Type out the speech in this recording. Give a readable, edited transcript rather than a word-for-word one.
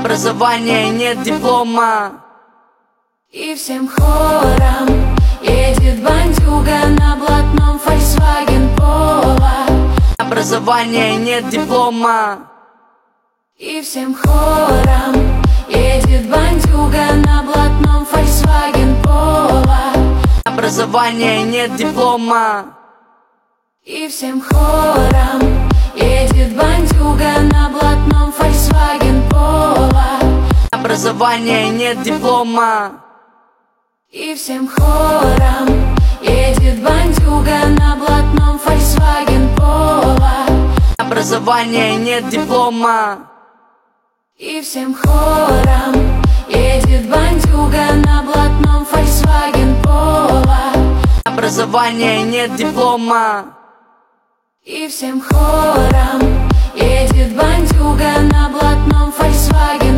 Образования нет диплома. И всем хором едет бандюга на блатном Volkswagen Polo. Образования нет диплома. И всем хором едет бандюга на блатном Volkswagen Polo. Образования нет диплома. И всем хором едет бандюга на блатном Volkswagen Polo. Образования нет диплома. И всем хором едет бандюга на блатном Volkswagen Polo. Образования нет диплома. И всем хором едет бандюга на блатном Volkswagen Polo. Образования нет диплома. И всем хором едет бандюга на блатном Volkswagen